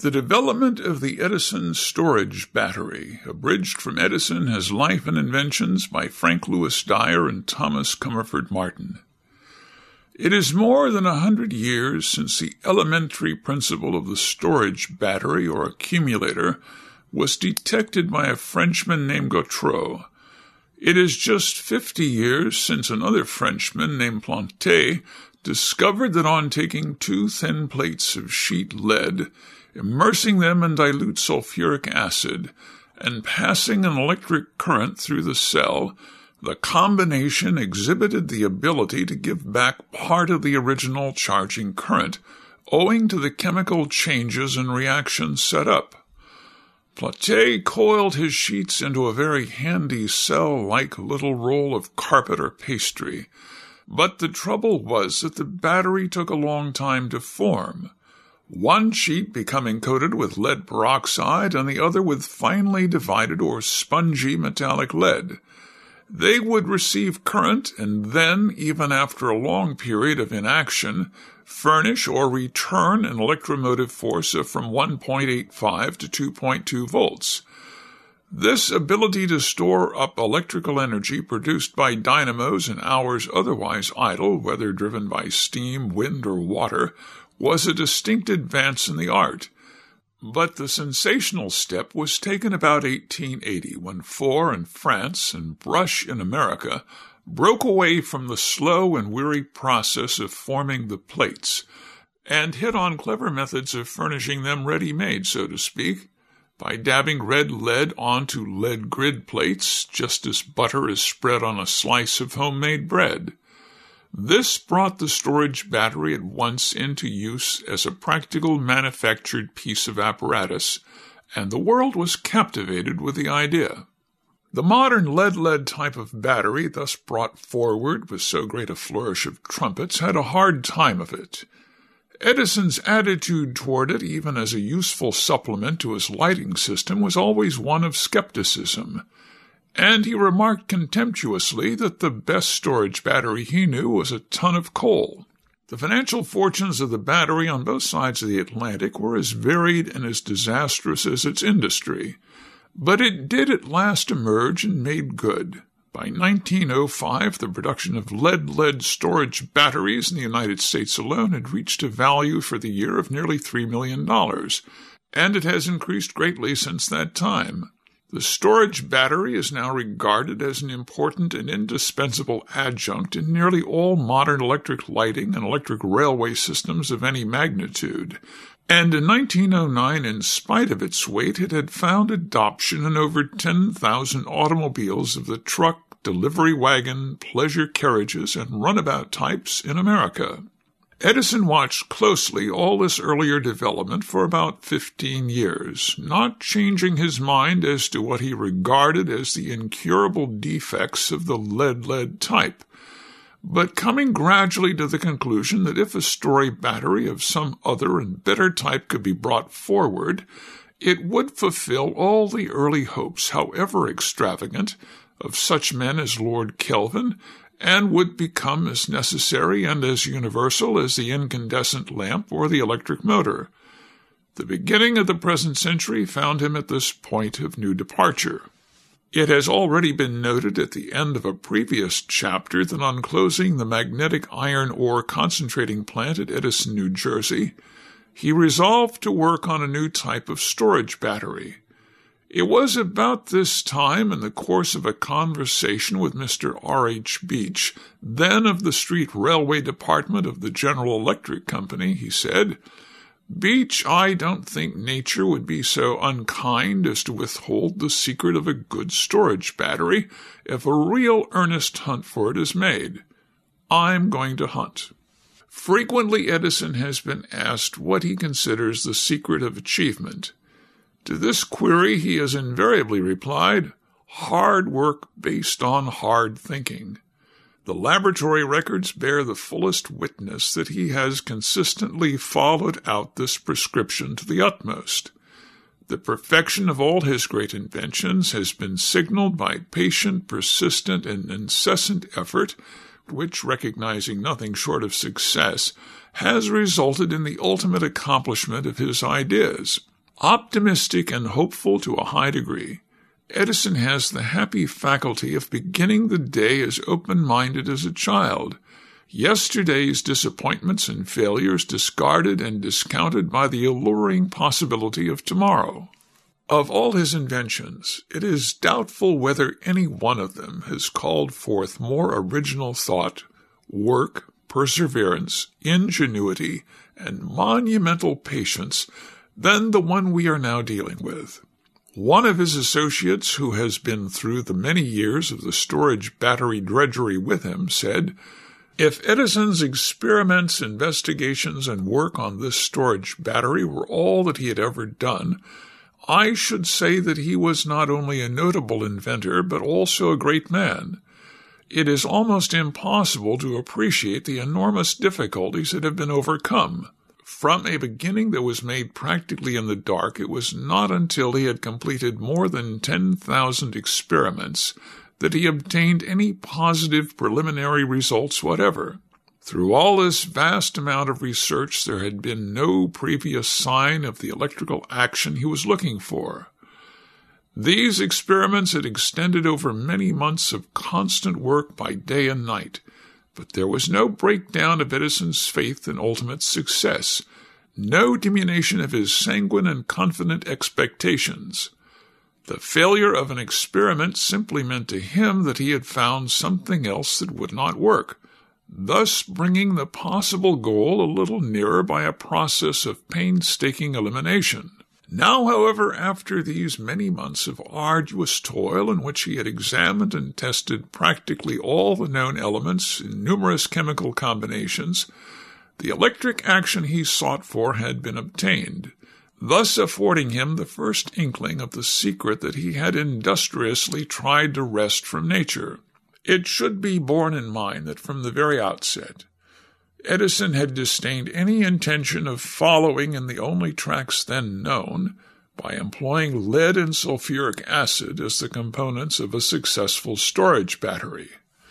The development of the Edison storage battery, abridged from Edison, His Life and Inventions by Frank Lewis Dyer and Thomas Comerford Martin. It is more than 100 years since the elementary principle of the storage battery or accumulator was detected by a Frenchman named Gautreaux. It is just 50 years since another Frenchman named Planté discovered that on taking 2 thin plates of sheet lead, immersing them in dilute sulfuric acid, and passing an electric current through the cell, the combination exhibited the ability to give back part of the original charging current, owing to the chemical changes and reactions set up. Planté coiled his sheets into a very handy cell-like little roll of carpet or pastry, but the trouble was that the battery took a long time to form, one sheet becoming coated with lead peroxide and the other with finely divided or spongy metallic lead. They would receive current and then, even after a long period of inaction, furnish or return an electromotive force of from 1.85 to 2.2 volts. This ability to store up electrical energy produced by dynamos in hours otherwise idle, whether driven by steam, wind, or water, was a distinct advance in the art. But the sensational step was taken about 1880, when Faure in France and Brush in America broke away from the slow and weary process of forming the plates, and hit on clever methods of furnishing them ready-made, so to speak, by dabbing red lead onto lead grid plates, just as butter is spread on a slice of homemade bread. This brought the storage battery at once into use as a practical manufactured piece of apparatus, and the world was captivated with the idea. The modern lead type of battery, thus brought forward with so great a flourish of trumpets, had a hard time of it. Edison's attitude toward it, even as a useful supplement to his lighting system, was always one of skepticism, and he remarked contemptuously that the best storage battery he knew was a ton of coal. The financial fortunes of the battery on both sides of the Atlantic were as varied and as disastrous as its industry, but it did at last emerge and made good. By 1905, the production of lead storage batteries in the United States alone had reached a value for the year of nearly $3 million, and it has increased greatly since that time. The storage battery is now regarded as an important and indispensable adjunct in nearly all modern electric lighting and electric railway systems of any magnitude, and in 1909, in spite of its weight, it had found adoption in over 10,000 automobiles of the truck, delivery wagon, pleasure carriages, and runabout types in America. Edison watched closely all this earlier development for about 15 years, not changing his mind as to what he regarded as the incurable defects of the lead type, but coming gradually to the conclusion that if a storage battery of some other and better type could be brought forward, it would fulfill all the early hopes, however extravagant, of such men as Lord Kelvin, and would become as necessary and as universal as the incandescent lamp or the electric motor. The beginning of the present century found him at this point of new departure. It has already been noted at the end of a previous chapter that on closing the magnetic iron ore concentrating plant at Edison, New Jersey, he resolved to work on a new type of storage battery. It was about this time, in the course of a conversation with Mr. R.H. Beach, then of the Street Railway Department of the General Electric Company, he said, "Beach, I don't think nature would be so unkind as to withhold the secret of a good storage battery if a real earnest hunt for it is made. I'm going to hunt." Frequently Edison has been asked what he considers the secret of achievement. To this query he has invariably replied, "Hard work based on hard thinking." The laboratory records bear the fullest witness that he has consistently followed out this prescription to the utmost. The perfection of all his great inventions has been signaled by patient, persistent, and incessant effort, which, recognizing nothing short of success, has resulted in the ultimate accomplishment of his ideas. Optimistic and hopeful to a high degree, Edison has the happy faculty of beginning the day as open-minded as a child, yesterday's disappointments and failures discarded and discounted by the alluring possibility of tomorrow. Of all his inventions, it is doubtful whether any one of them has called forth more original thought, work, perseverance, ingenuity, and monumental patience than the one we are now dealing with. One of his associates, who has been through the many years of the storage battery drudgery with him, said, "If Edison's experiments, investigations, and work on this storage battery were all that he had ever done, I should say that he was not only a notable inventor, but also a great man. It is almost impossible to appreciate the enormous difficulties that have been overcome. From a beginning that was made practically in the dark, it was not until he had completed more than 10,000 experiments that he obtained any positive preliminary results whatever. Through all this vast amount of research, there had been no previous sign of the electrical action he was looking for. These experiments had extended over many months of constant work by day and night, but there was no breakdown of Edison's faith in ultimate success, no diminution of his sanguine and confident expectations. The failure of an experiment simply meant to him that he had found something else that would not work, thus bringing the possible goal a little nearer by a process of painstaking elimination. Now, however, after these many months of arduous toil in which he had examined and tested practically all the known elements in numerous chemical combinations, the electric action he sought for had been obtained, thus affording him the first inkling of the secret that he had industriously tried to wrest from nature. It should be borne in mind that from the very outset, Edison had disdained any intention of following in the only tracks then known by employing lead and sulfuric acid as the components of a successful storage battery.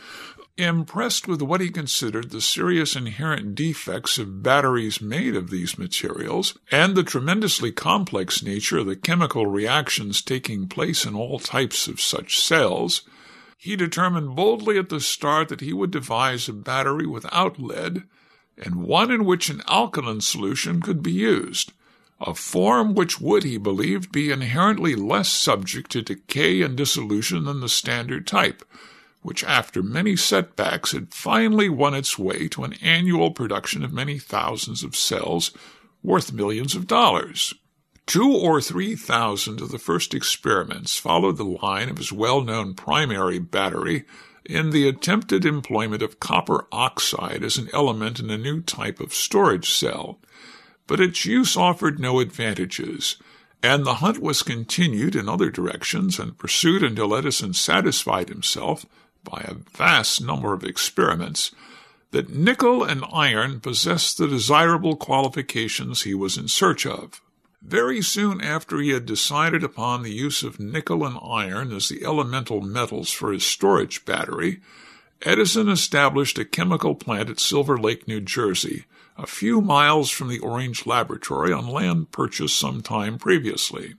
Impressed with what he considered the serious inherent defects of batteries made of these materials and the tremendously complex nature of the chemical reactions taking place in all types of such cells, he determined boldly at the start that he would devise a battery without lead and one in which an alkaline solution could be used, a form which would, he believed, be inherently less subject to decay and dissolution than the standard type, which after many setbacks had finally won its way to an annual production of many thousands of cells worth millions of dollars. 2,000 or 3,000 of the first experiments followed the line of his well-known primary battery in the attempted employment of copper oxide as an element in a new type of storage cell, but its use offered no advantages, and the hunt was continued in other directions and pursued until Edison satisfied himself, by a vast number of experiments, that nickel and iron possessed the desirable qualifications he was in search of. Very soon after he had decided upon the use of nickel and iron as the elemental metals for his storage battery, Edison established a chemical plant at Silver Lake, New Jersey, a few miles from the Orange Laboratory on land purchased some time previously.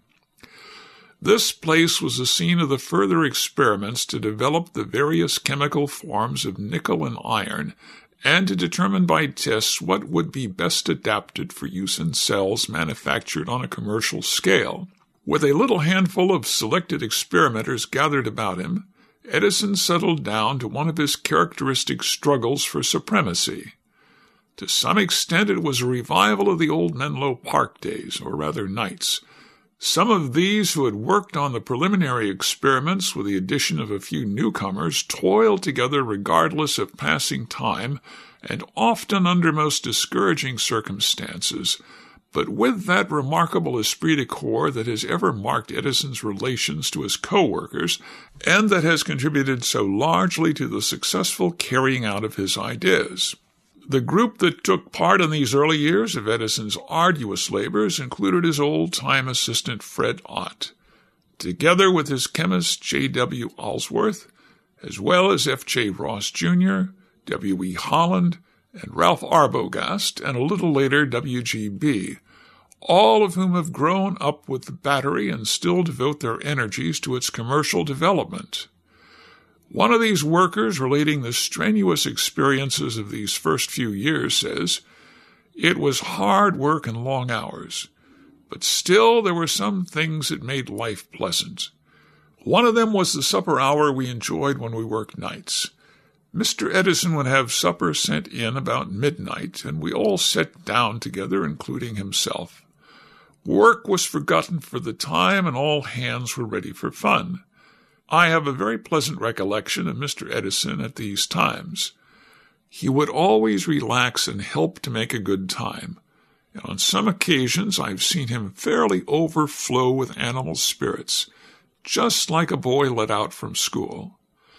This place was the scene of the further experiments to develop the various chemical forms of nickel and iron, and to determine by tests what would be best adapted for use in cells manufactured on a commercial scale. With a little handful of selected experimenters gathered about him, Edison settled down to one of his characteristic struggles for supremacy. To some extent it was a revival of the old Menlo Park days, or rather nights. Some of these who had worked on the preliminary experiments with the addition of a few newcomers toiled together regardless of passing time and often under most discouraging circumstances, but with that remarkable esprit de corps that has ever marked Edison's relations to his co-workers and that has contributed so largely to the successful carrying out of his ideas. The group that took part in these early years of Edison's arduous labors included his old-time assistant Fred Ott, together with his chemist J.W. Allsworth, as well as F.J. Ross Jr., W.E. Holland, and Ralph Arbogast, and a little later W.G.B., all of whom have grown up with the battery and still devote their energies to its commercial development. One of these workers, relating the strenuous experiences of these first few years, says, "It was hard work and long hours, but still there were some things that made life pleasant. One of them was the supper hour we enjoyed when we worked nights. Mr. Edison would have supper sent in about midnight, and we all sat down together, including himself. Work was forgotten for the time, and all hands were ready for fun. I have a very pleasant recollection of Mr. Edison at these times. He would always relax and help to make a good time, and on some occasions I've seen him fairly overflow with animal spirits, just like a boy let out from school.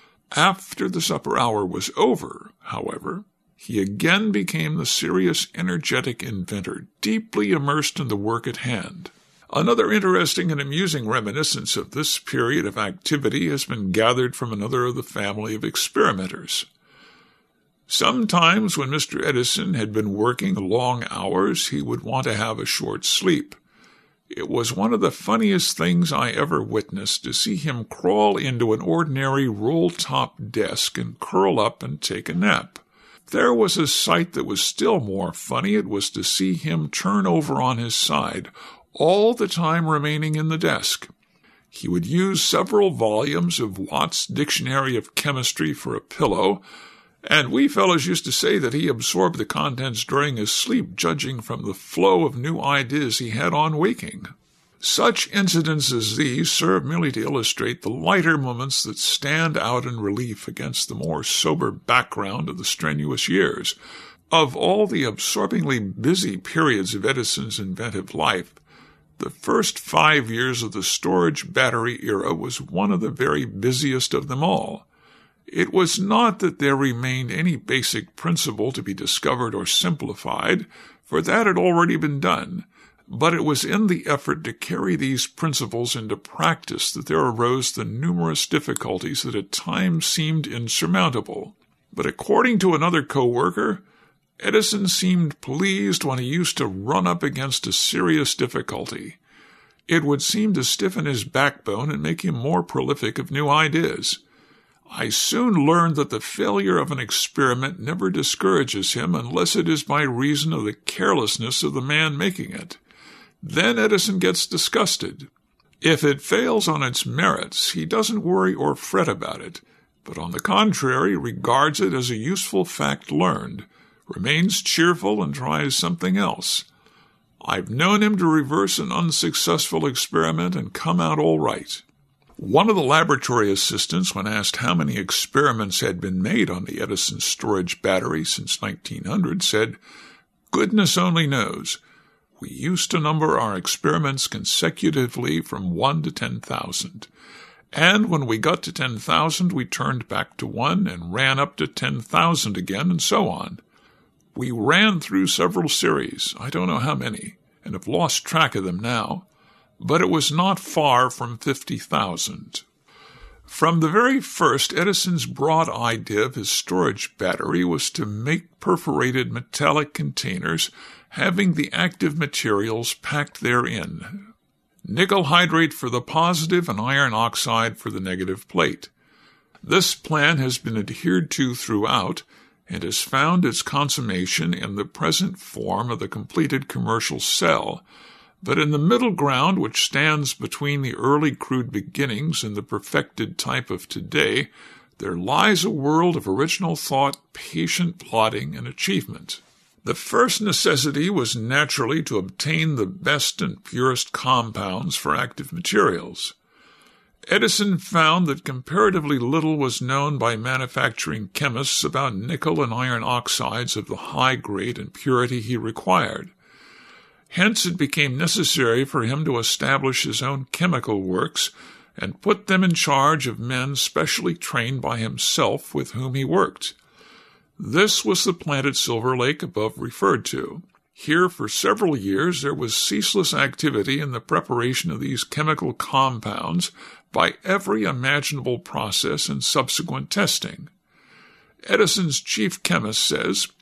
After the supper hour was over, however, he again became the serious, energetic inventor, deeply immersed in the work at hand. Another interesting and amusing reminiscence of this period of activity has been gathered from another of the family of experimenters. Sometimes when Mr. Edison had been working long hours, he would want to have a short sleep. It was one of the funniest things I ever witnessed to see him crawl into an ordinary roll-top desk and curl up and take a nap. There was a sight that was still more funny. It was to see him turn over on his side, all the time remaining in the desk. He would use several volumes of Watt's Dictionary of Chemistry for a pillow, and we fellows used to say that he absorbed the contents during his sleep, judging from the flow of new ideas he had on waking. Such incidents as these serve merely to illustrate the lighter moments that stand out in relief against the more sober background of the strenuous years. Of all the absorbingly busy periods of Edison's inventive life, the first 5 years of the storage battery era was one of the very busiest of them all. It was not that there remained any basic principle to be discovered or simplified, for that had already been done, but it was in the effort to carry these principles into practice that there arose the numerous difficulties that at times seemed insurmountable. But according to another co-worker, Edison seemed pleased when he used to run up against a serious difficulty. It would seem to stiffen his backbone and make him more prolific of new ideas. I soon learned that the failure of an experiment never discourages him unless it is by reason of the carelessness of the man making it. Then Edison gets disgusted. If it fails on its merits, he doesn't worry or fret about it, but on the contrary regards it as a useful fact learned, remains cheerful, and tries something else. I've known him to reverse an unsuccessful experiment and come out all right. One of the laboratory assistants, when asked how many experiments had been made on the Edison storage battery since 1900, said, "Goodness only knows. We used to number our experiments consecutively from 1 to 10,000. And when we got to 10,000, we turned back to 1 and ran up to 10,000 again, and so on. We ran through several series, I don't know how many, and have lost track of them now, but it was not far from 50,000. From the very first, Edison's broad idea of his storage battery was to make perforated metallic containers having the active materials packed therein. Nickel hydrate for the positive and iron oxide for the negative plate. This plan has been adhered to throughout and has found its consummation in the present form of the completed commercial cell, but in the middle ground which stands between the early crude beginnings and the perfected type of today, there lies a world of original thought, patient plodding, and achievement. The first necessity was naturally to obtain the best and purest compounds for active materials. Edison found that comparatively little was known by manufacturing chemists about nickel and iron oxides of the high grade and purity he required. Hence it became necessary for him to establish his own chemical works and put them in charge of men specially trained by himself with whom he worked. This was the plant at Silver Lake above referred to. Here for several years there was ceaseless activity in the preparation of these chemical compounds by every imaginable process and subsequent testing. Edison's chief chemist says,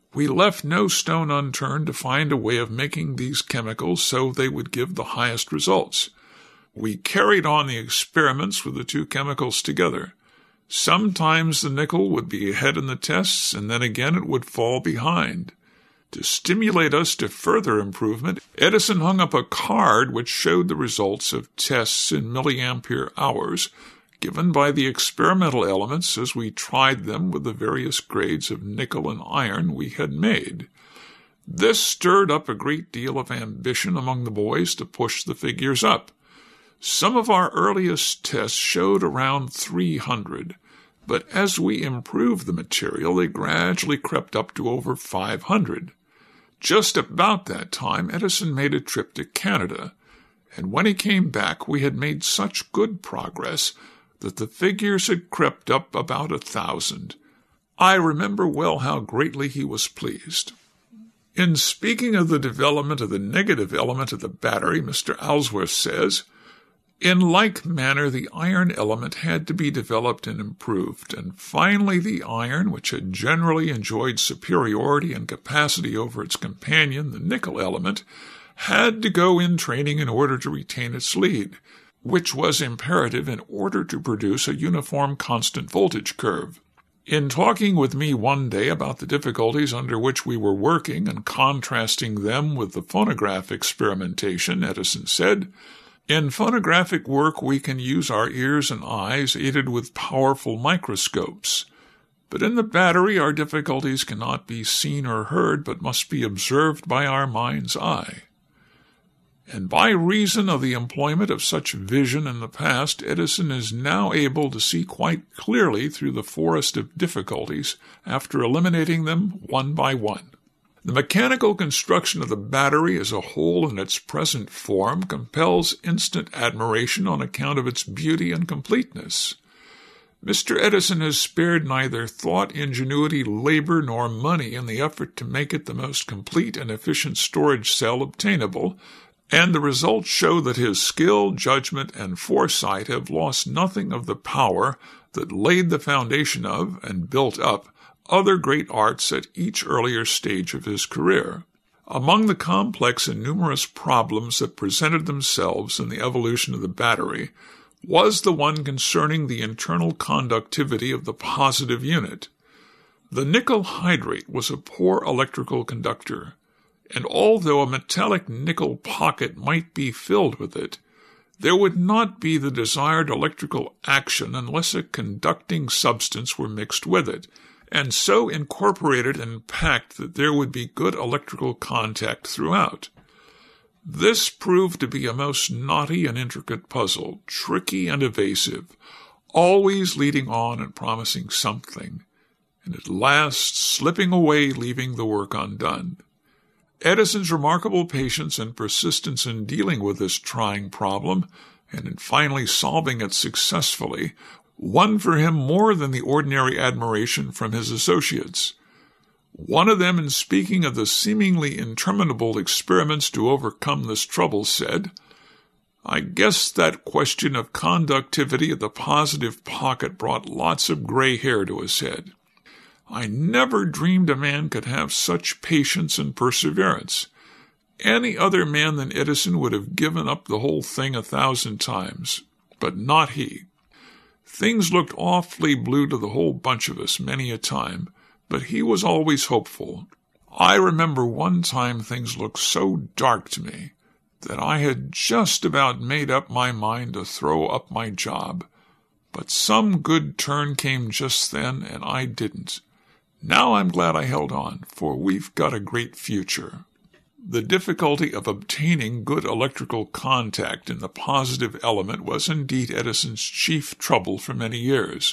We left no stone unturned to find a way of making these chemicals so they would give the highest results. We carried on the experiments with the two chemicals together. Sometimes the nickel would be ahead in the tests, and then again it would fall behind. To stimulate us to further improvement, Edison hung up a card which showed the results of tests in milliampere hours, given by the experimental elements as we tried them with the various grades of nickel and iron we had made. This stirred up a great deal of ambition among the boys to push the figures up. Some of our earliest tests showed around 300, but as we improved the material, they gradually crept up to over 500. Just about that time, Edison made a trip to Canada, and when he came back, we had made such good progress that the figures had crept up about 1,000. I remember well how greatly he was pleased. In speaking of the development of the negative element of the battery, Mr. Ellsworth says, "In like manner, the iron element had to be developed and improved, and finally the iron, which had generally enjoyed superiority and capacity over its companion, the nickel element, had to go in training in order to retain its lead, which was imperative in order to produce a uniform constant voltage curve. In talking with me one day about the difficulties under which we were working and contrasting them with the phonograph experimentation, Edison said, 'In phonographic work we can use our ears and eyes aided with powerful microscopes. But in the battery our difficulties cannot be seen or heard, but must be observed by our mind's eye.' And by reason of the employment of such vision in the past, Edison is now able to see quite clearly through the forest of difficulties after eliminating them one by one. The mechanical construction of the battery as a whole in its present form compels instant admiration on account of its beauty and completeness. Mr. Edison has spared neither thought, ingenuity, labor, nor money in the effort to make it the most complete and efficient storage cell obtainable, and the results show that his skill, judgment, and foresight have lost nothing of the power that laid the foundation of and built up other great arts at each earlier stage of his career. Among the complex and numerous problems that presented themselves in the evolution of the battery was the one concerning the internal conductivity of the positive unit. The nickel hydrate was a poor electrical conductor, and although a metallic nickel pocket might be filled with it, there would not be the desired electrical action unless a conducting substance were mixed with it, and so incorporated and packed that there would be good electrical contact throughout. This proved to be a most knotty and intricate puzzle, tricky and evasive, always leading on and promising something, and at last slipping away, leaving the work undone. Edison's remarkable patience and persistence in dealing with this trying problem, and in finally solving it successfully, won for him more than the ordinary admiration from his associates. One of them, in speaking of the seemingly interminable experiments to overcome this trouble, said, "I guess that question of conductivity of the positive pocket brought lots of gray hair to his head. I never dreamed a man could have such patience and perseverance. Any other man than Edison would have given up the whole thing 1,000 times, but not he. Things looked awfully blue to the whole bunch of us many a time, but he was always hopeful. I remember one time things looked so dark to me that I had just about made up my mind to throw up my job, but some good turn came just then, and I didn't. Now I'm glad I held on, for we've got a great future." The difficulty of obtaining good electrical contact in the positive element was indeed Edison's chief trouble for many years.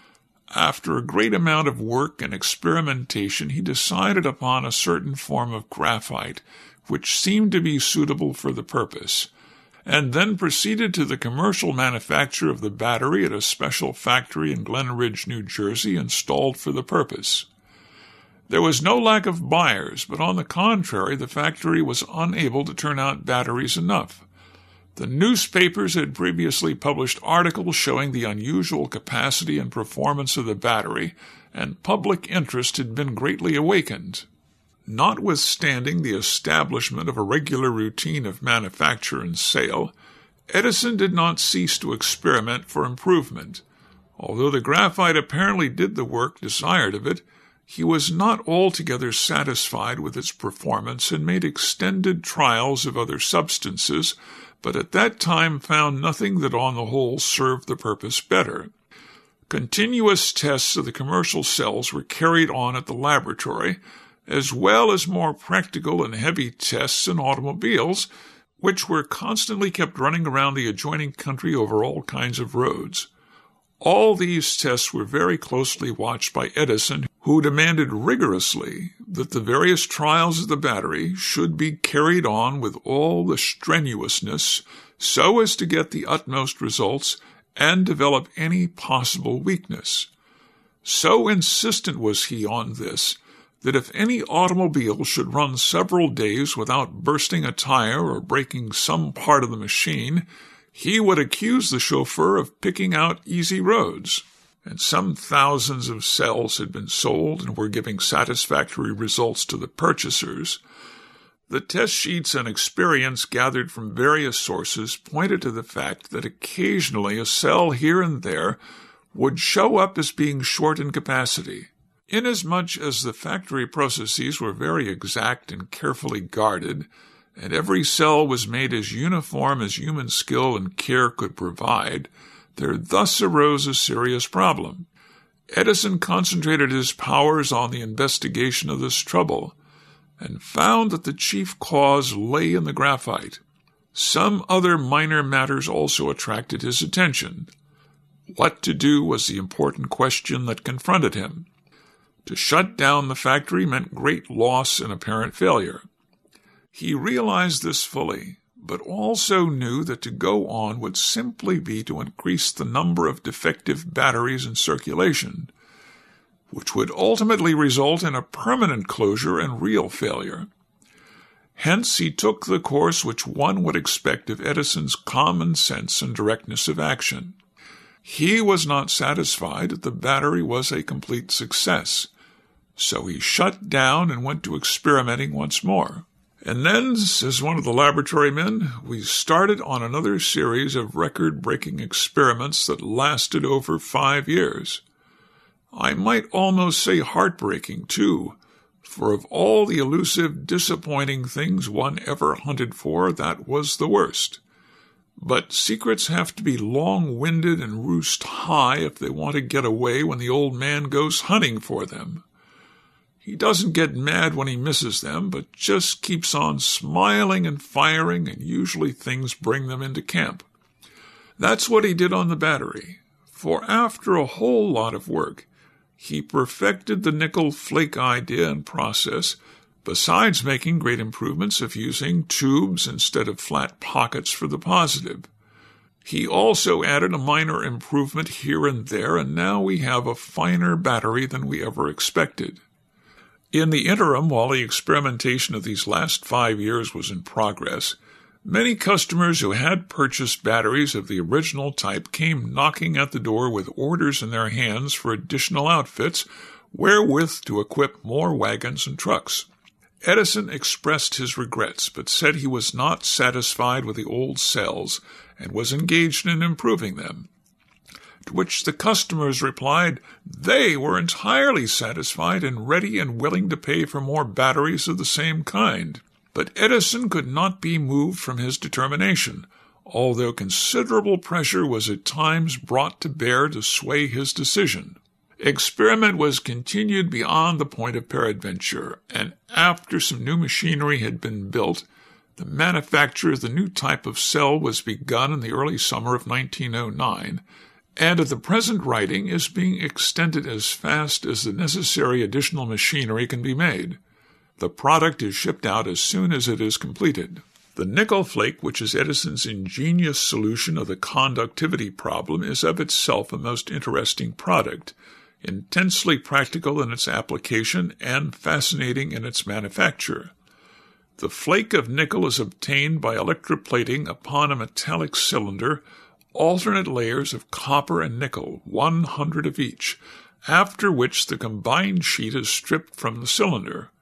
After a great amount of work and experimentation, he decided upon a certain form of graphite, which seemed to be suitable for the purpose, and then proceeded to the commercial manufacture of the battery at a special factory in Glen Ridge, New Jersey, installed for the purpose. There was no lack of buyers, but on the contrary, the factory was unable to turn out batteries enough. The newspapers had previously published articles showing the unusual capacity and performance of the battery, and public interest had been greatly awakened. Notwithstanding the establishment of a regular routine of manufacture and sale, Edison did not cease to experiment for improvement. Although the graphite apparently did the work desired of it, he was not altogether satisfied with its performance and made extended trials of other substances, but at that time found nothing that on the whole served the purpose better. Continuous tests of the commercial cells were carried on at the laboratory, as well as more practical and heavy tests in automobiles, which were constantly kept running around the adjoining country over all kinds of roads. All these tests were very closely watched by Edison, who demanded rigorously that the various trials of the battery should be carried on with all the strenuousness so as to get the utmost results and develop any possible weakness. So insistent was he on this that if any automobile should run several days without bursting a tire or breaking some part of the machine, he would accuse the chauffeur of picking out easy roads. And some thousands of cells had been sold and were giving satisfactory results to the purchasers. The test sheets and experience gathered from various sources pointed to the fact that occasionally a cell here and there would show up as being short in capacity. Inasmuch as the factory processes were very exact and carefully guarded, and every cell was made as uniform as human skill and care could provide, there thus arose a serious problem. Edison concentrated his powers on the investigation of this trouble, and found that the chief cause lay in the graphite. Some other minor matters also attracted his attention. What to do was the important question that confronted him. To shut down the factory meant great loss and apparent failure. He realized this fully, but also knew that to go on would simply be to increase the number of defective batteries in circulation, which would ultimately result in a permanent closure and real failure. Hence he took the course which one would expect of Edison's common sense and directness of action. He was not satisfied that the battery was a complete success, so he shut down and went to experimenting once more. And then, says one of the laboratory men, we started on another series of record-breaking experiments that lasted over 5 years. I might almost say heartbreaking, too, for of all the elusive, disappointing things one ever hunted for, that was the worst. But secrets have to be long-winded and roost high if they want to get away when the old man goes hunting for them. He doesn't get mad when he misses them, but just keeps on smiling and firing, and usually things bring them into camp. That's what he did on the battery, for after a whole lot of work, he perfected the nickel flake idea and process, besides making great improvements of using tubes instead of flat pockets for the positive. He also added a minor improvement here and there, and now we have a finer battery than we ever expected. In the interim, while the experimentation of these last 5 years was in progress, many customers who had purchased batteries of the original type came knocking at the door with orders in their hands for additional outfits wherewith to equip more wagons and trucks. Edison expressed his regrets, but said he was not satisfied with the old cells and was engaged in improving them. To which the customers replied they were entirely satisfied and ready and willing to pay for more batteries of the same kind. But Edison could not be moved from his determination, although considerable pressure was at times brought to bear to sway his decision. Experiment was continued beyond the point of peradventure, and after some new machinery had been built, the manufacture of the new type of cell was begun in the early summer of 1909, and at the present writing is being extended as fast as the necessary additional machinery can be made. The product is shipped out as soon as it is completed. The nickel flake, which is Edison's ingenious solution of the conductivity problem, is of itself a most interesting product, intensely practical in its application and fascinating in its manufacture. The flake of nickel is obtained by electroplating upon a metallic cylinder alternate layers of copper and nickel, 100 of each, after which the combined sheet is stripped from the cylinder.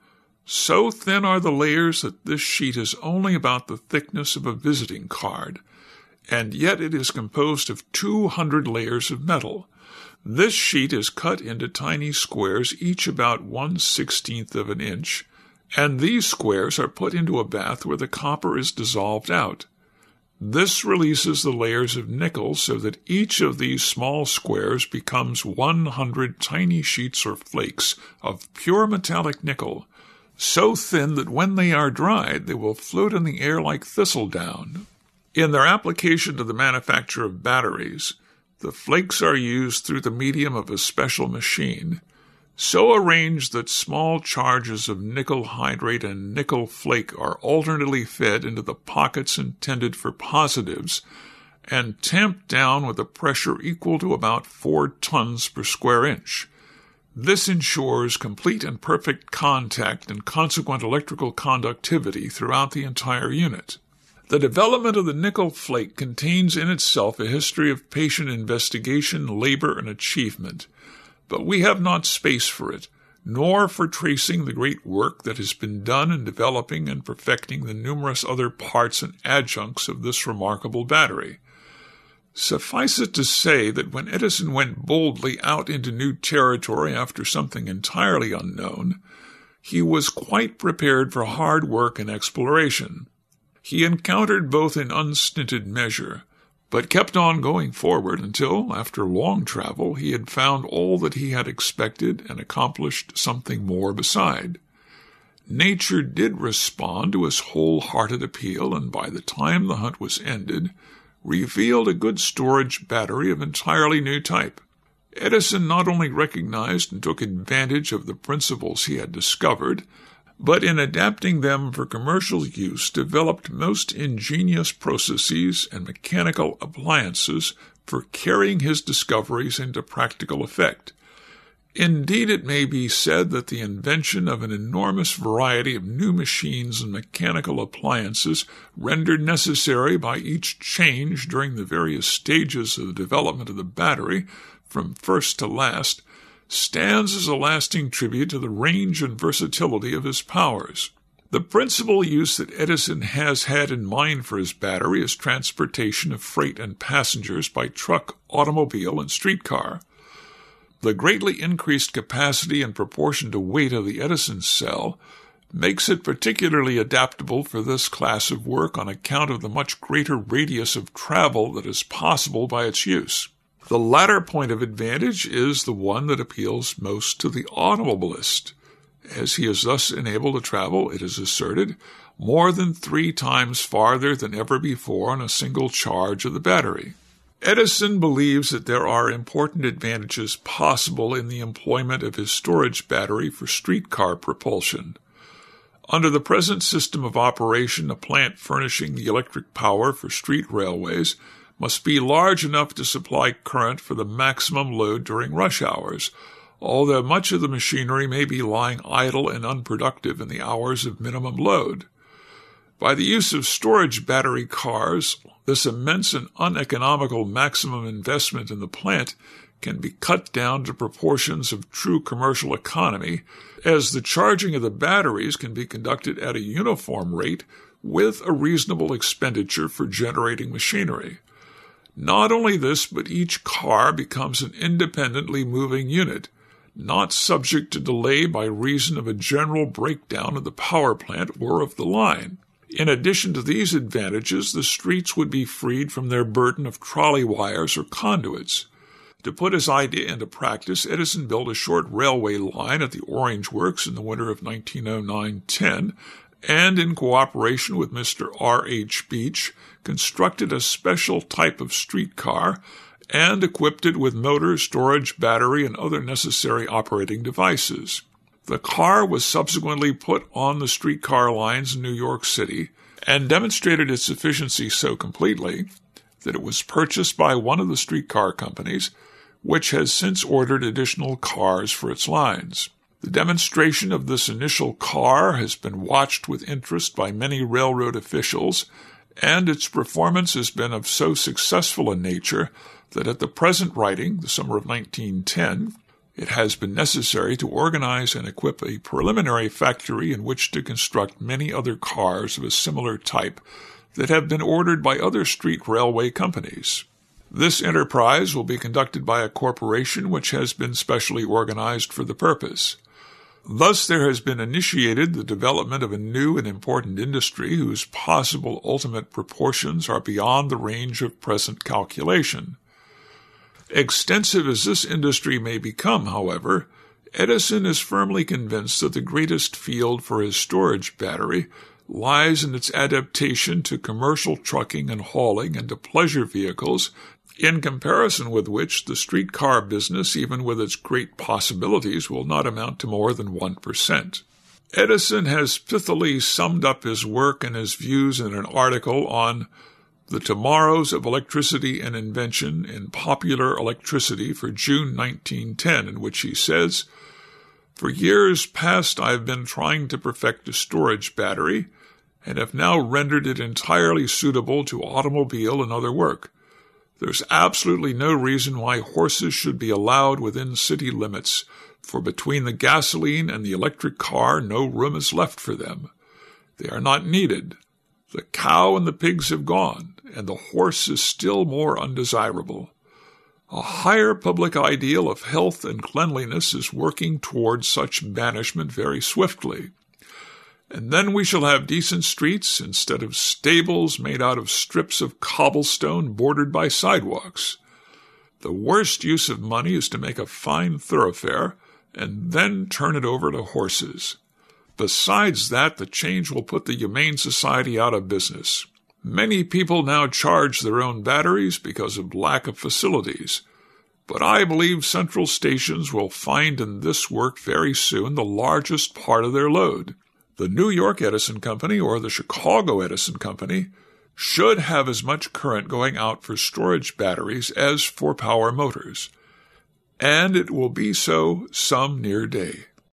So thin are the layers that this sheet is only about the thickness of a visiting card, and yet it is composed of 200 layers of metal. This sheet is cut into tiny squares, each about 1/16 of an inch, and these squares are put into a bath where the copper is dissolved out. This releases the layers of nickel so that each of these small squares becomes 100 tiny sheets or flakes of pure metallic nickel, so thin that when they are dried, they will float in the air like thistledown. In their application to the manufacture of batteries, the flakes are used through the medium of a special machine, so arranged that small charges of nickel hydrate and nickel flake are alternately fed into the pockets intended for positives and tamped down with a pressure equal to about 4 tons per square inch. This ensures complete and perfect contact and consequent electrical conductivity throughout the entire unit. The development of the nickel flake contains in itself a history of patient investigation, labor, and achievement, but we have not space for it, nor for tracing the great work that has been done in developing and perfecting the numerous other parts and adjuncts of this remarkable battery. Suffice it to say that when Edison went boldly out into new territory after something entirely unknown, he was quite prepared for hard work and exploration. He encountered both in unstinted measure, but kept on going forward until, after long travel, he had found all that he had expected and accomplished something more beside. Nature did respond to his whole-hearted appeal, and by the time the hunt was ended, revealed a good storage battery of entirely new type. Edison not only recognized and took advantage of the principles he had discovered, but in adapting them for commercial use developed most ingenious processes and mechanical appliances for carrying his discoveries into practical effect. Indeed, it may be said that the invention of an enormous variety of new machines and mechanical appliances rendered necessary by each change during the various stages of the development of the battery, from first to last, stands as a lasting tribute to the range and versatility of his powers. The principal use that Edison has had in mind for his battery is transportation of freight and passengers by truck, automobile, and streetcar. The greatly increased capacity and proportion to weight of the Edison cell makes it particularly adaptable for this class of work on account of the much greater radius of travel that is possible by its use. The latter point of advantage is the one that appeals most to the automobilist, as he is thus enabled to travel, it is asserted, more than 3 times farther than ever before on a single charge of the battery. Edison believes that there are important advantages possible in the employment of his storage battery for streetcar propulsion. Under the present system of operation, a plant furnishing the electric power for street railways must be large enough to supply current for the maximum load during rush hours, although much of the machinery may be lying idle and unproductive in the hours of minimum load. By the use of storage battery cars, this immense and uneconomical maximum investment in the plant can be cut down to proportions of true commercial economy, as the charging of the batteries can be conducted at a uniform rate with a reasonable expenditure for generating machinery. Not only this, but each car becomes an independently moving unit, not subject to delay by reason of a general breakdown of the power plant or of the line. In addition to these advantages, the streets would be freed from their burden of trolley wires or conduits. To put his idea into practice, Edison built a short railway line at the Orange Works in the winter of 1909-10, and in cooperation with Mr. R.H. Beach, constructed a special type of streetcar and equipped it with motor, storage, battery, and other necessary operating devices. The car was subsequently put on the streetcar lines in New York City and demonstrated its efficiency so completely that it was purchased by one of the streetcar companies, which has since ordered additional cars for its lines. The demonstration of this initial car has been watched with interest by many railroad officials, and its performance has been of so successful a nature that at the present writing, the summer of 1910, it has been necessary to organize and equip a preliminary factory in which to construct many other cars of a similar type that have been ordered by other street railway companies. This enterprise will be conducted by a corporation which has been specially organized for the purpose. Thus there has been initiated the development of a new and important industry whose possible ultimate proportions are beyond the range of present calculation. Extensive as this industry may become, however, Edison is firmly convinced that the greatest field for his storage battery lies in its adaptation to commercial trucking and hauling and to pleasure vehicles, in comparison with which the streetcar business, even with its great possibilities, will not amount to more than 1%. Edison has pithily summed up his work and his views in an article on The Tomorrows of Electricity and Invention in Popular Electricity for June 1910, in which he says, "For years past I have been trying to perfect a storage battery, and have now rendered it entirely suitable to automobile and other work. There's absolutely no reason why horses should be allowed within city limits, for between the gasoline and the electric car no room is left for them. They are not needed. The cow and the pigs have gone, and the horse is still more undesirable. A higher public ideal of health and cleanliness is working towards such banishment very swiftly. And then we shall have decent streets instead of stables made out of strips of cobblestone bordered by sidewalks. The worst use of money is to make a fine thoroughfare and then turn it over to horses. Besides that, the change will put the Humane Society out of business. Many people now charge their own batteries because of lack of facilities, but I believe central stations will find in this work very soon the largest part of their load. The New York Edison Company or the Chicago Edison Company should have as much current going out for storage batteries as for power motors, and it will be so some near day."